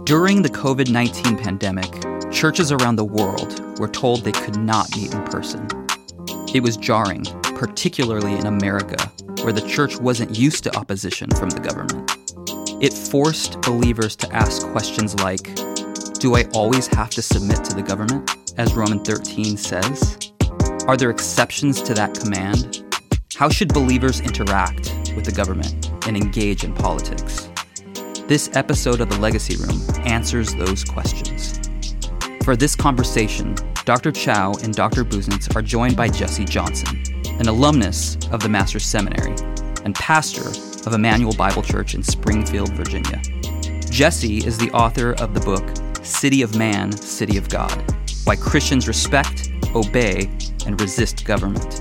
During the COVID-19 pandemic, churches around the world were told they could not meet in person. It was jarring, particularly in America, where the church wasn't used to opposition from the government. It forced believers to ask questions like, do I always have to submit to the government, as Romans 13 says? Are there exceptions to that command? How should believers interact with the government and engage in politics? This episode of The Legacy Room answers those questions. For this conversation, Dr. Chow and Dr. Busenitz are joined by Jesse Johnson, an alumnus of the Master's Seminary and pastor of Emmanuel Bible Church in Springfield, Virginia. Jesse is the author of the book City of Man, City of God: Why Christians Respect, Obey, and Resist Government.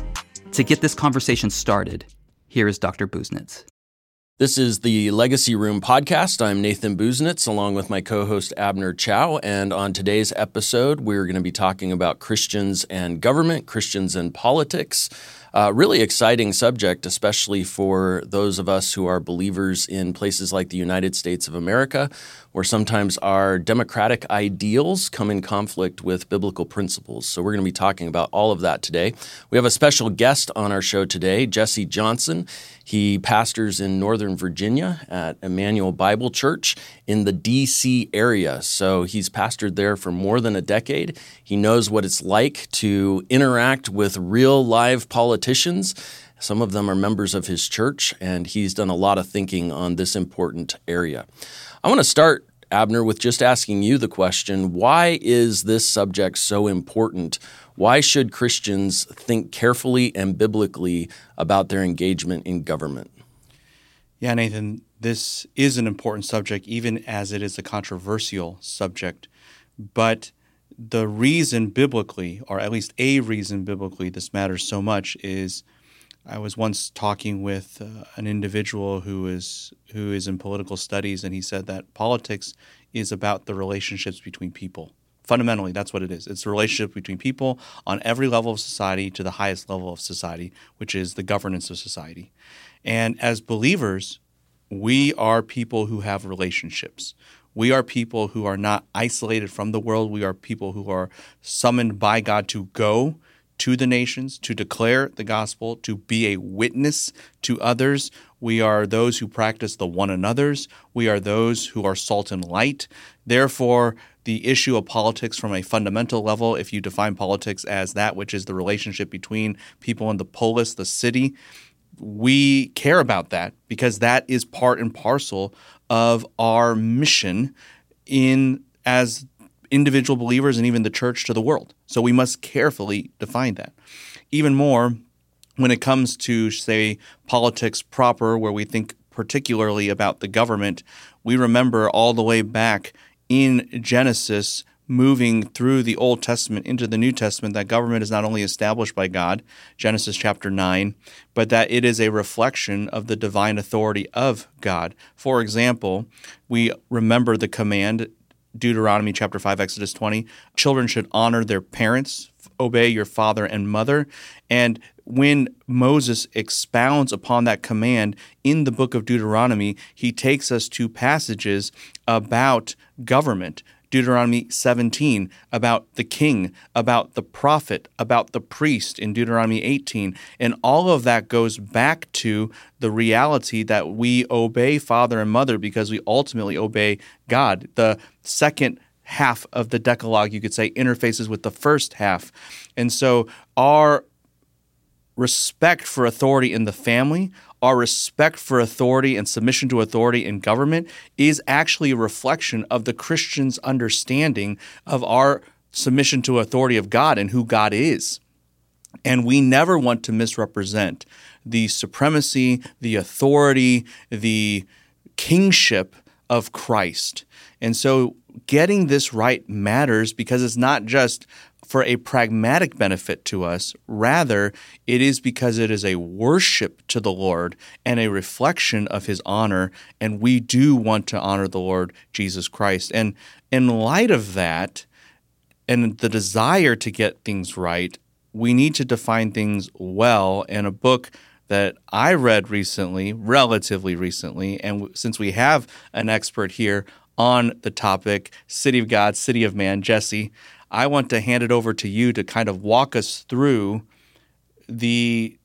To get this conversation started, here is Dr. Busenitz. This is the Legacy Room podcast. I'm Nathan Busenitz, along with my co-host Abner Chow, and on today's episode, we're going to be talking about Christians and government, Christians and politics. Really exciting subject, especially for those of us who are believers in places like the United States of America, where sometimes our democratic ideals come in conflict with biblical principles. So we're going to be talking about all of that today. We have a special guest on our show today, Jesse Johnson. He pastors in Northern Virginia at Emmanuel Bible Church in the D.C. area. So he's pastored there for more than a decade. He knows what it's like to interact with real live politicians. Some of them are members of his church, and he's done a lot of thinking on this important area. I want to start, Abner, with just asking you the question, why is this subject so important? Why should Christians think carefully and biblically about their engagement in government? Yeah, Nathan, this is an important subject, even as it is a controversial subject. But the reason biblically, or at least a reason biblically, this matters so much is I was once talking with an individual who is in political studies, and he said that politics is about the relationships between people. Fundamentally, that's what it is. It's the relationship between people on every level of society to the highest level of society, which is the governance of society. And as believers, we are people who have relationships. We are people who are not isolated from the world. We are people who are summoned by God to go to the nations, to declare the gospel, to be a witness to others. We are those who practice the one another's. We are those who are salt and light. Therefore, the issue of politics from a fundamental level, if you define politics as that which is the relationship between people in the polis, the city, we care about that because that is part and parcel of our mission as individual believers and even the church to the world. So we must carefully define that. Even more, when it comes to, say, politics proper, where we think particularly about the government, we remember all the way back in Genesis, moving through the Old Testament into the New Testament, that government is not only established by God, Genesis chapter 9, but that it is a reflection of the divine authority of God. For example, we remember the command, Deuteronomy chapter 5, Exodus 20, children should honor their parents, obey your father and mother. And when Moses expounds upon that command in the book of Deuteronomy, he takes us to passages about government. Deuteronomy 17, about the king, about the prophet, about the priest in Deuteronomy 18. And all of that goes back to the reality that we obey father and mother because we ultimately obey God. The second half of the Decalogue, you could say, interfaces with the first half. And so our respect for authority in the family, our respect for authority and submission to authority in government is actually a reflection of the Christian's understanding of our submission to authority of God and who God is. And we never want to misrepresent the supremacy, the authority, the kingship of Christ. And so getting this right matters because it's not just for a pragmatic benefit to us. Rather, it is because it is a worship to the Lord and a reflection of His honor, and we do want to honor the Lord Jesus Christ. And in light of that, and the desire to get things right, we need to define things well. And a book that I read recently, relatively recently, and since we have an expert here on the topic, City of God, City of Man. Jesse, I want to hand it over to you to kind of walk us through the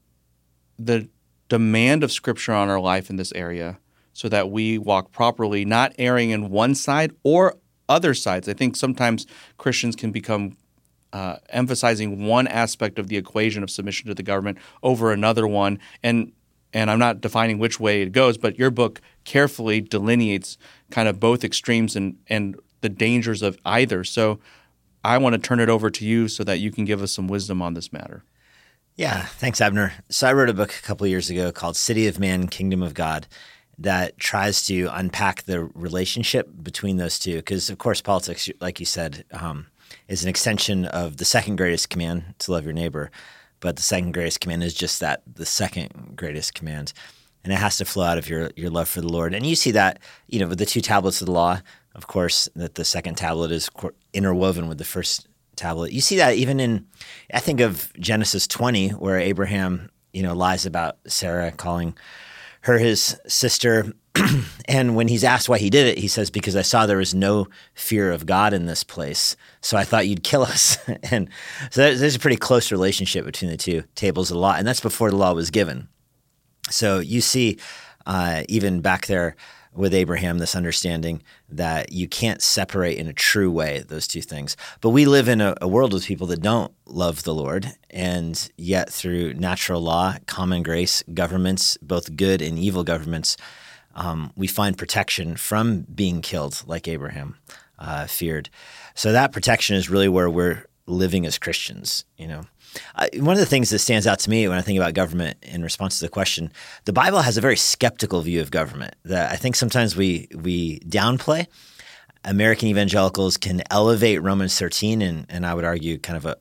demand of Scripture on our life in this area so that we walk properly, not erring in one side or other sides. I think sometimes Christians can become emphasizing one aspect of the equation of submission to the government over another one. And I'm not defining which way it goes, but your book carefully delineates kind of both extremes and the dangers of either. So I want to turn it over to you so that you can give us some wisdom on this matter. Yeah, thanks, Abner. So I wrote a book a couple of years ago called City of Man, Kingdom of God that tries to unpack the relationship between those two. Because, of course, politics, like you said, is an extension of the second greatest command, to love your neighbor. But the second greatest command is just that, the second greatest command. And it has to flow out of your love for the Lord. And you see that, with the two tablets of the law, of course, that the second tablet is interwoven with the first tablet. You see that even I think of Genesis 20, where Abraham, lies about Sarah, calling her his sister. And when he's asked why he did it, he says, because I saw there was no fear of God in this place, so I thought you'd kill us. And so there's a pretty close relationship between the two tables of the law, and that's before the law was given. So you see even back there with Abraham, this understanding that you can't separate in a true way those two things. But we live in a world with people that don't love the Lord, and yet through natural law, common grace, governments, both good and evil governments, we find protection from being killed like Abraham feared. So that protection is really where we're living as Christians, One of the things that stands out to me when I think about government in response to the question, the Bible has a very skeptical view of government that I think sometimes we downplay. American evangelicals can elevate Romans 13 and I would argue kind of a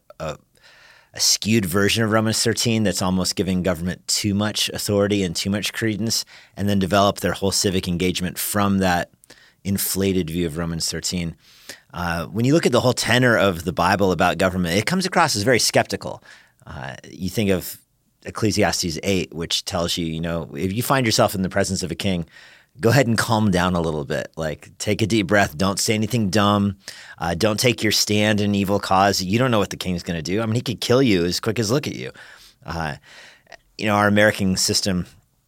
skewed version of Romans 13 that's almost giving government too much authority and too much credence, and then develop their whole civic engagement from that inflated view of Romans 13. When you look at the whole tenor of the Bible about government, it comes across as very skeptical. You think of Ecclesiastes 8, which tells you, if you find yourself in the presence of a king, go ahead and calm down a little bit. Like, take a deep breath. Don't say anything dumb. Don't take your stand in an evil cause. You don't know what the king's going to do. I mean, he could kill you as quick as look at you. Our American system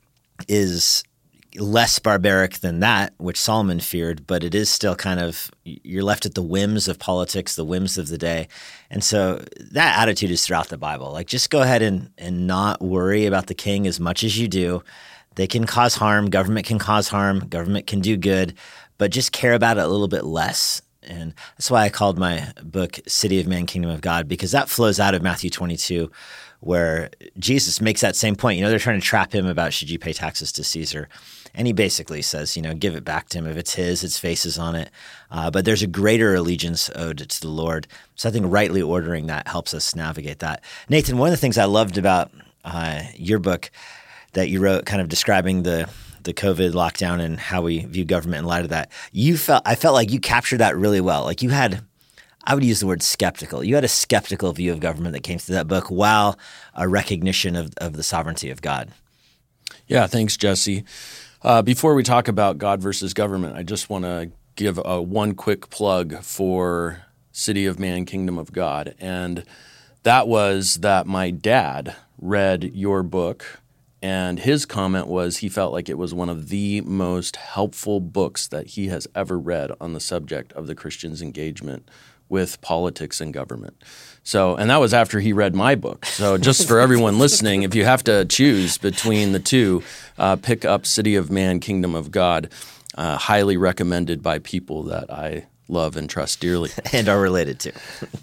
is less barbaric than that, which Solomon feared, but it is still kind of, you're left at the whims of politics, the whims of the day. And so that attitude is throughout the Bible. Like, just go ahead and not worry about the king as much as you do. They can cause harm. Government can cause harm. Government can do good, but just care about it a little bit less. And that's why I called my book City of Man, Kingdom of God, because that flows out of Matthew 22, where Jesus makes that same point. They're trying to trap him about, should you pay taxes to Caesar? And he basically says, give it back to him. If it's his, its face is on it. But there's a greater allegiance owed to the Lord. So I think rightly ordering that helps us navigate that. Nathan, one of the things I loved about your book that you wrote, kind of describing the COVID lockdown and how we view government in light of that, I felt like you captured that really well. Like, you had, I would use the word skeptical. You had a skeptical view of government that came through that book, while a recognition of the sovereignty of God. Yeah, thanks, Jesse. Before we talk about God versus government, I just want to give one quick plug for City of Man, Kingdom of God. And that was that my dad read your book, and his comment was he felt like it was one of the most helpful books that he has ever read on the subject of the Christian's engagement with politics and government. So, and that was after he read my book. So just for everyone listening, if you have to choose between the two, pick up City of Man, Kingdom of God, highly recommended by people that I love and trust dearly. And are related to.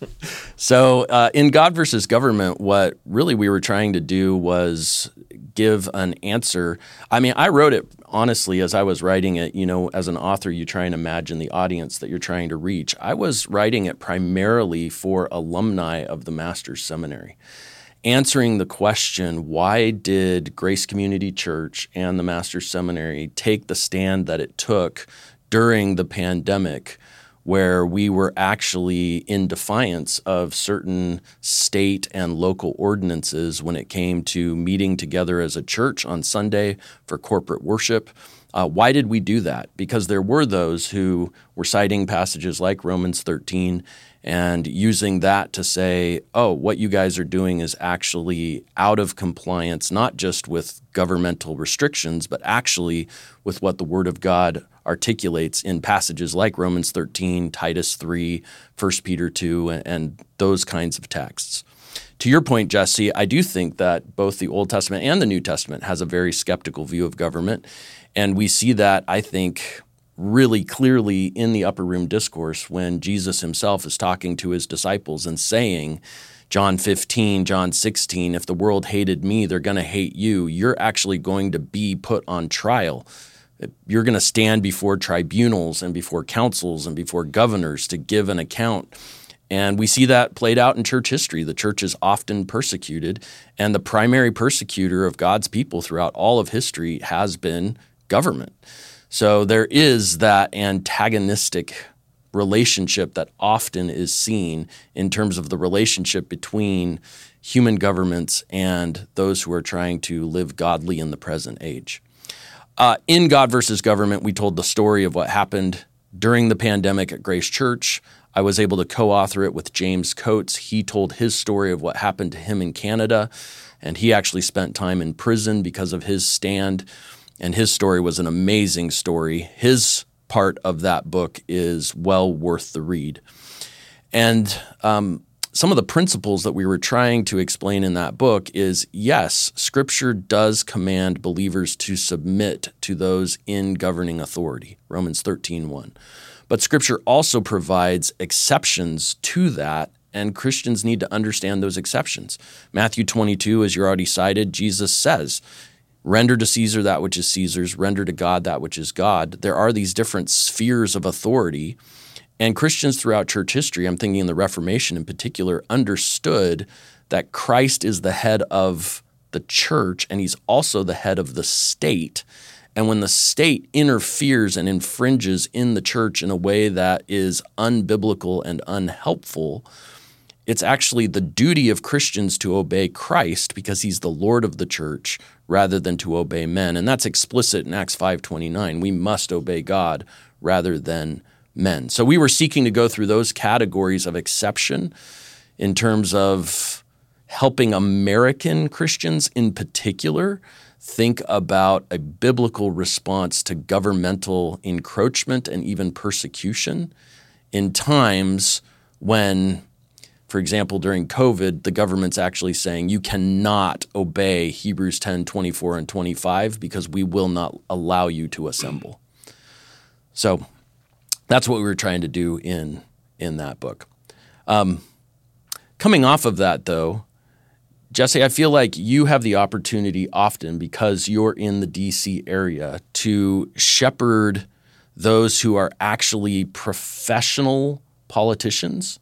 So in God versus Government, what really we were trying to do was give an answer. I mean, I wrote it honestly as I was writing it. As an author, you try and imagine the audience that you're trying to reach. I was writing it primarily for alumni of the Master's Seminary, answering the question, why did Grace Community Church and the Master's Seminary take the stand that it took during the pandemic, where we were actually in defiance of certain state and local ordinances when it came to meeting together as a church on Sunday for corporate worship, Why did we do that? Because there were those who were citing passages like Romans 13 and using that to say, oh, what you guys are doing is actually out of compliance, not just with governmental restrictions, but actually with what the Word of God articulates in passages like Romans 13, Titus 3, 1 Peter 2, and those kinds of texts. To your point, Jesse, I do think that both the Old Testament and the New Testament has a very skeptical view of government. And we see that, I think, really clearly in the upper room discourse when Jesus himself is talking to his disciples and saying, John 15, John 16, if the world hated me, they're going to hate you. You're actually going to be put on trial. You're going to stand before tribunals and before councils and before governors to give an account. And we see that played out in church history. The church is often persecuted, and the primary persecutor of God's people throughout all of history has been government. So there is that antagonistic relationship that often is seen in terms of the relationship between human governments and those who are trying to live godly in the present age. In God versus Government, we told the story of what happened during the pandemic at Grace Church. I was able to co-author it with James Coates. He told his story of what happened to him in Canada, and he actually spent time in prison because of his stand. And his story was an amazing story. His part of that book is well worth the read. And some of the principles that we were trying to explain in that book is, yes, Scripture does command believers to submit to those in governing authority, Romans 13:1. But Scripture also provides exceptions to that, and Christians need to understand those exceptions. Matthew 22, as you already cited, Jesus says, render to Caesar that which is Caesar's, render to God that which is God. There are these different spheres of authority, and Christians throughout church history, I'm thinking in the Reformation in particular, understood that Christ is the head of the church, and he's also the head of the state. And when the state interferes and infringes in the church in a way that is unbiblical and unhelpful, it's actually the duty of Christians to obey Christ because he's the Lord of the church rather than to obey men. And that's explicit in Acts 5:29. We must obey God rather than men. So we were seeking to go through those categories of exception in terms of helping American Christians in particular think about a biblical response to governmental encroachment and even persecution in times when, for example, during COVID, the government's actually saying you cannot obey Hebrews 10:24 and 25 because we will not allow you to assemble. So that's what we were trying to do in that book. Coming off of that, though, Jesse, I feel like you have the opportunity often because you're in the D.C. area to shepherd those who are actually professional politicians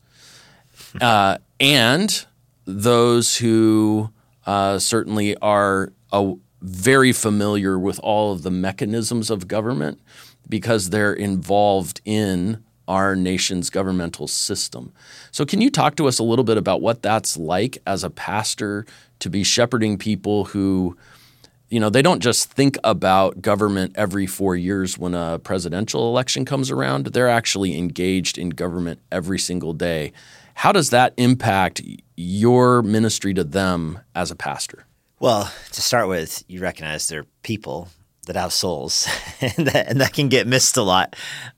and those who certainly are very familiar with all of the mechanisms of government because they're involved in our nation's governmental system. So can you talk to us a little bit about what that's like as a pastor to be shepherding people who, you know, they don't just think about government every 4 years when a presidential election comes around. They're actually engaged in government every single day. How does that impact your ministry to them as a pastor? Well, to start with, you recognize they're people that have souls, and that can get missed a lot.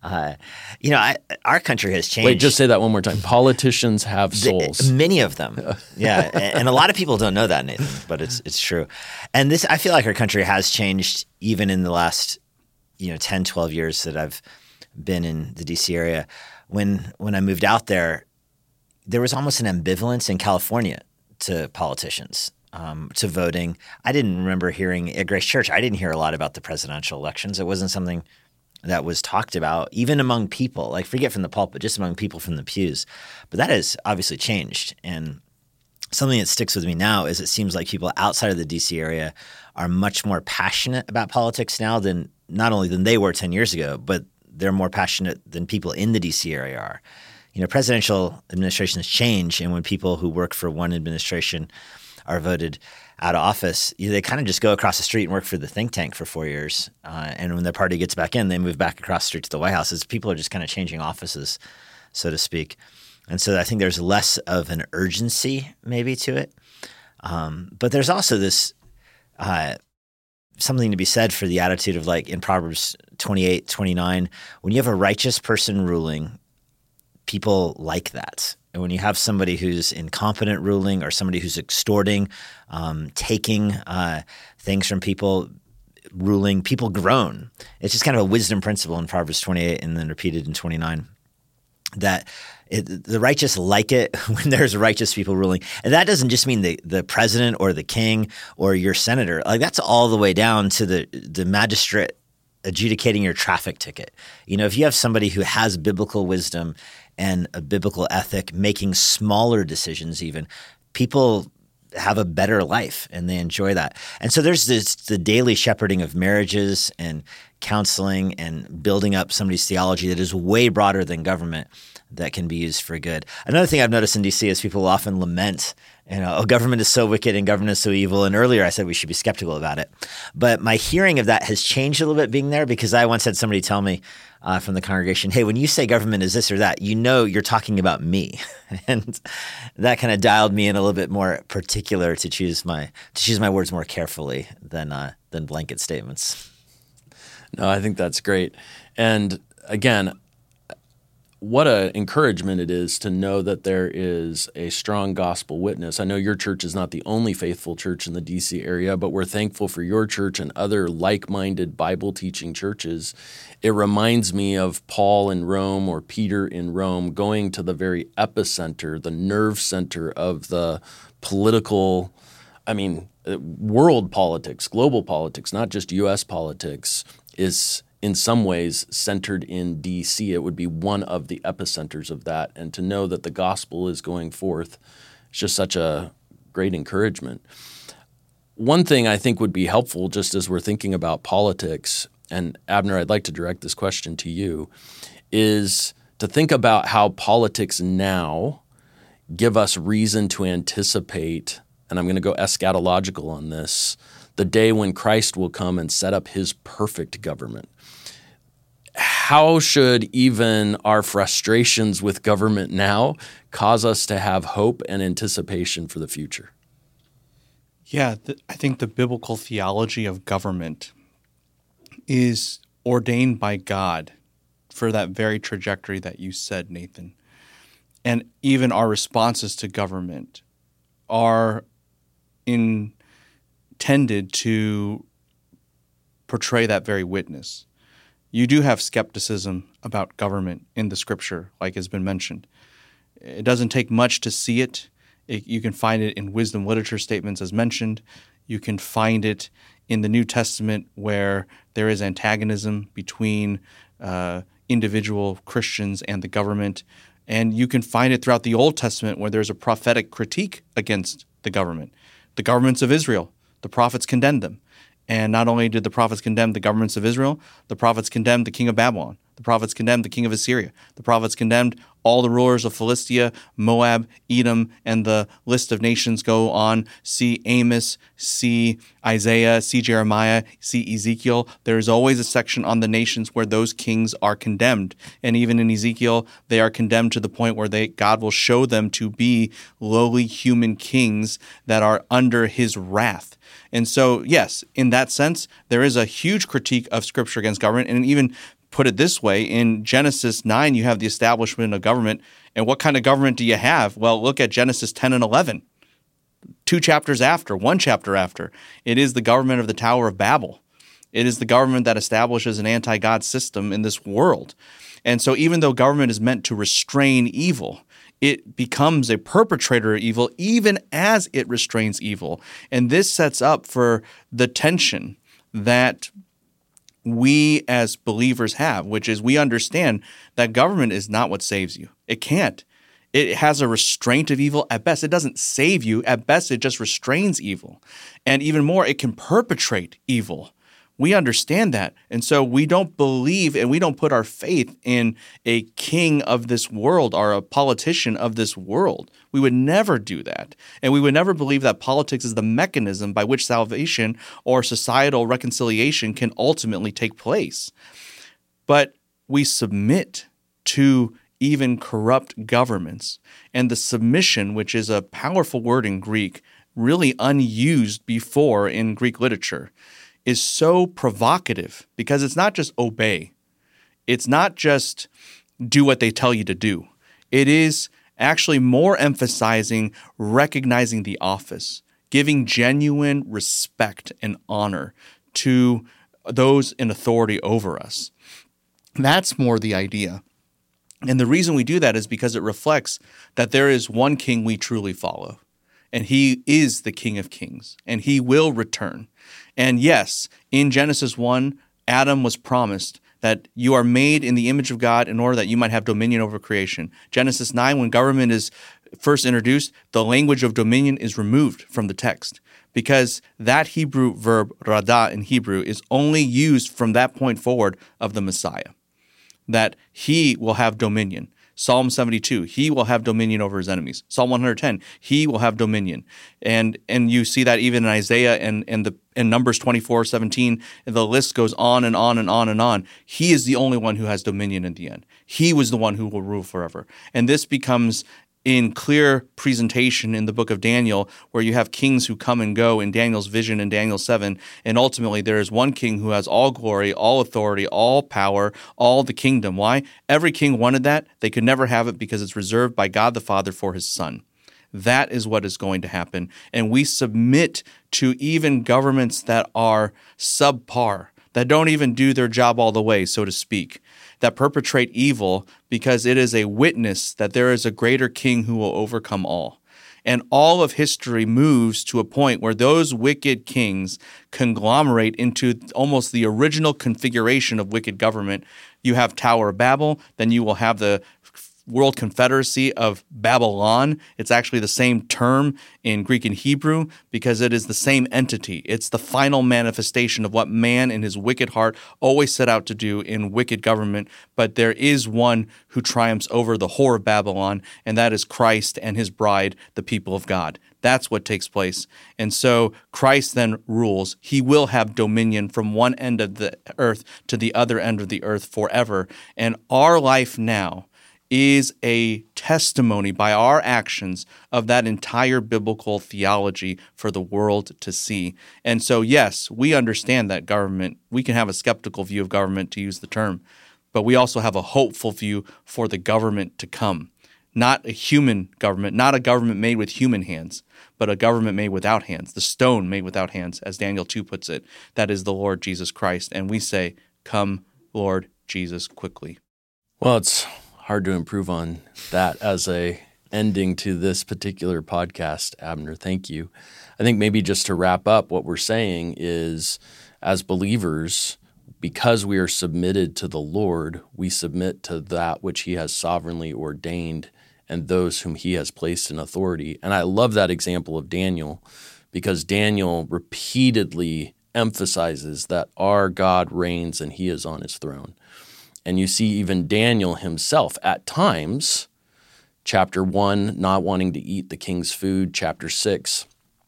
Our country has changed. Wait, just say that one more time. Politicians have souls. Many of them, yeah, and a lot of people don't know that, Nathan, but it's true. And this, I feel like our country has changed even in the last 10, 12 years that I've been in the D.C. area. When I moved out there was almost an ambivalence in California to politicians. To voting. I didn't remember hearing at Grace Church, I didn't hear a lot about the presidential elections. It wasn't something that was talked about, even among people, like forget from the pulpit, just among people from the pews. But that has obviously changed. And something that sticks with me now is it seems like people outside of the D.C. area are much more passionate about politics now than not only than they were 10 years ago, but they're more passionate than people in the D.C. area are. Presidential administrations change, and when people who work for one administration are voted out of office, they kind of just go across the street and work for the think tank for 4 years. And when their party gets back in, they move back across the street to the White House. As people are just kind of changing offices, so to speak. And so I think there's less of an urgency maybe to it. But there's also this something to be said for the attitude of, like in Proverbs 28:29, when you have a righteous person ruling, people like that. And when you have somebody who's incompetent ruling, or somebody who's extorting, taking things from people, ruling, people groan. It's just kind of a wisdom principle in Proverbs 28 and then repeated in 29 that the righteous like it when there's righteous people ruling. And that doesn't just mean the president or the king or your senator. Like, that's all the way down to the magistrate adjudicating your traffic ticket. If you have somebody who has biblical wisdom and a biblical ethic, making smaller decisions even, people have a better life and they enjoy that. And so there's the daily shepherding of marriages and counseling and building up somebody's theology that is way broader than government, that can be used for good. Another thing I've noticed in D.C. is people often lament, government is so wicked and government is so evil. And earlier I said we should be skeptical about it. But my hearing of that has changed a little bit being there, because I once had somebody tell me from the congregation, hey, when you say government is this or that, you're talking about me. And that kind of dialed me in a little bit more particular to choose my words more carefully than blanket statements. No, I think that's great. And again, what an encouragement it is to know that there is a strong gospel witness. I know your church is not the only faithful church in the D.C. area, but we're thankful for your church and other like-minded Bible-teaching churches. It reminds me of Paul in Rome, or Peter in Rome, going to the very epicenter, the nerve center of the political, world politics, global politics, not just U.S. politics, is in some ways centered in D.C. It would be one of the epicenters of that. And to know that the gospel is going forth is just such a great encouragement. One thing I think would be helpful, just as we're thinking about politics, and Abner, I'd like to direct this question to you, is to think about how politics now give us reason to anticipate, and I'm going to go eschatological on this, the day when Christ will come and set up his perfect government. How should even our frustrations with government now cause us to have hope and anticipation for the future? Yeah, I think the biblical theology of government is ordained by God for that very trajectory that you said, Nathan. And even our responses to government are intended to portray that very witness. You do have skepticism about government in the scripture, like has been mentioned. It doesn't take much to see it. You can find it in wisdom literature statements as mentioned. You can find it in the New Testament where there is antagonism between individual Christians and the government. And you can find it throughout the Old Testament where there's a prophetic critique against the government. The governments of Israel, the prophets condemned them. And not only did the prophets condemn the governments of Israel, the prophets condemned the king of Babylon. The prophets condemned the king of Assyria. The prophets condemned all the rulers of Philistia, Moab, Edom, and the list of nations go on. See Amos, see Isaiah, see Jeremiah, see Ezekiel. There is always a section on the nations where those kings are condemned. And even in Ezekiel, they are condemned to the point where God will show them to be lowly human kings that are under his wrath. And so, yes, in that sense, there is a huge critique of Scripture against government. And even put it this way, in Genesis 9, you have the establishment of government. And what kind of government do you have? Well, look at Genesis 10 and 11. 1 chapter after. It is the government of the Tower of Babel. It is the government that establishes an anti-God system in this world. And so even though government is meant to restrain evil, it becomes a perpetrator of evil even as it restrains evil. And this sets up for the tension that we as believers have, which is we understand that government is not what saves you. It can't. It has a restraint of evil. At best, it doesn't save you. At best, it just restrains evil. And even more, it can perpetrate evil We understand that. And so we don't believe and we don't put our faith in a king of this world or a politician of this world. We would never do that. And we would never believe that politics is the mechanism by which salvation or societal reconciliation can ultimately take place. But we submit to even corrupt governments. And the submission, which is a powerful word in Greek, really unused before in Greek literature, is so provocative because it's not just obey. It's not just do what they tell you to do. It is actually more emphasizing recognizing the office, giving genuine respect and honor to those in authority over us. That's more the idea. And the reason we do that is because it reflects that there is one king we truly follow. And he is the King of Kings, and he will return. And yes, in Genesis 1, Adam was promised that you are made in the image of God in order that you might have dominion over creation. Genesis 9, when government is first introduced, the language of dominion is removed from the text because that Hebrew verb, radah in Hebrew, is only used from that point forward of the Messiah, that he will have dominion. Psalm 72, he will have dominion over his enemies. Psalm 110, he will have dominion. And you see that even in Isaiah and Numbers 24:17, the list goes on and on and on and on. He is the only one who has dominion in the end. He was the one who will rule forever. And this becomes in clear presentation in the book of Daniel, where you have kings who come and go in Daniel's vision in Daniel 7, and ultimately there is one king who has all glory, all authority, all power, all the kingdom. Why? Every king wanted that. They could never have it because it's reserved by God the Father for his Son. That is what is going to happen. And we submit to even governments that are subpar, that don't even do their job all the way, so to speak, that perpetrate evil because it is a witness that there is a greater king who will overcome all. And all of history moves to a point where those wicked kings conglomerate into almost the original configuration of wicked government. You have Tower of Babel, then you will have the World Confederacy of Babylon. It's actually the same term in Greek and Hebrew because it is the same entity. It's the final manifestation of what man in his wicked heart always set out to do in wicked government. But there is one who triumphs over the whore of Babylon, and that is Christ and his bride, the people of God. That's what takes place. And so Christ then rules. He will have dominion from one end of the earth to the other end of the earth forever. And our life now is a testimony by our actions of that entire biblical theology for the world to see. And so, yes, we understand that government, we can have a skeptical view of government, to use the term, but we also have a hopeful view for the government to come. Not a human government, not a government made with human hands, but a government made without hands, the stone made without hands, as Daniel 2 puts it. That is the Lord Jesus Christ. And we say, come, Lord Jesus, quickly. Well, it's hard to improve on that as a ending to this particular podcast, Abner. Thank you. I think maybe just to wrap up, what we're saying is, as believers, because we are submitted to the Lord, we submit to that which he has sovereignly ordained and those whom he has placed in authority. And I love that example of Daniel because Daniel repeatedly emphasizes that our God reigns and he is on his throne. And you see even Daniel himself at times, chapter 1, not wanting to eat the king's food, chapter 6,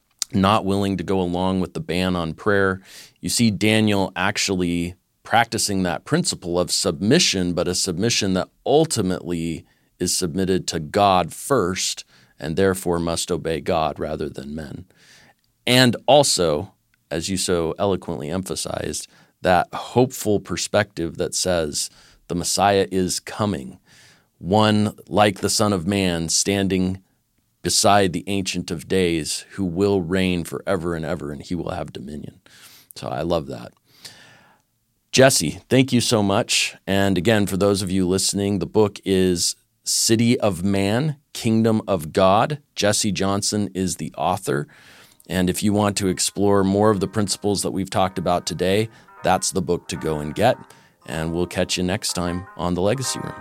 not willing to go along with the ban on prayer. You see Daniel actually practicing that principle of submission, but a submission that ultimately is submitted to God first and therefore must obey God rather than men. And also, as you so eloquently emphasized, that hopeful perspective that says the Messiah is coming, one like the Son of Man standing beside the Ancient of Days who will reign forever and ever, and he will have dominion. So I love that. Jesse, thank you so much. And again, for those of you listening, the book is City of Man, Kingdom of God. Jesse Johnson is the author. And if you want to explore more of the principles that we've talked about today, that's the book to go and get. And we'll catch you next time on The Legacy Room.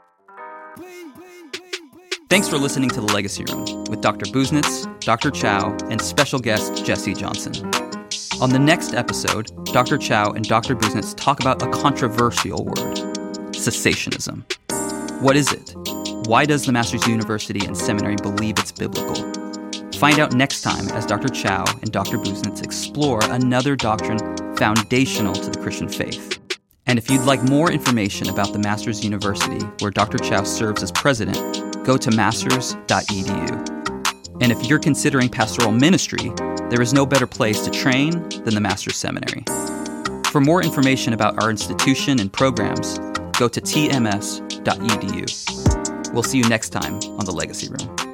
Thanks for listening to The Legacy Room with Dr. Busenitz, Dr. Chow, and special guest Jesse Johnson. On the next episode, Dr. Chow and Dr. Busenitz talk about a controversial word, cessationism. What is it? Why does the Masters University and Seminary believe it's biblical? Find out next time as Dr. Chow and Dr. Busenitz explore another doctrine foundational to the Christian faith. And if you'd like more information about the Masters University, where Dr. Chow serves as president, go to masters.edu. And if you're considering pastoral ministry, there is no better place to train than the Masters Seminary. For more information about our institution and programs, go to tms.edu. We'll see you next time on The Legacy Room.